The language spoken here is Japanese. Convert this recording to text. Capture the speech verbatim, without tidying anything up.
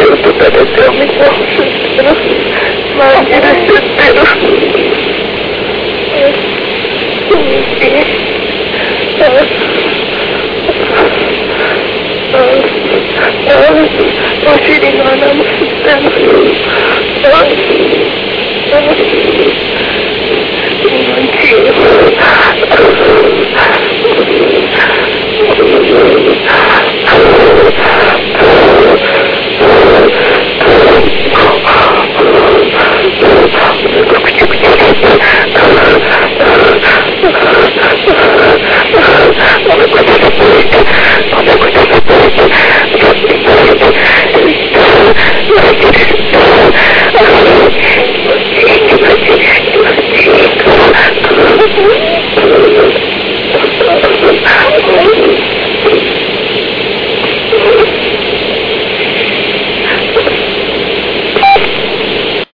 と食べてお水を吸ってる。まんじゅう吸ってる。お尻の穴も吸ってる。気持ちいい。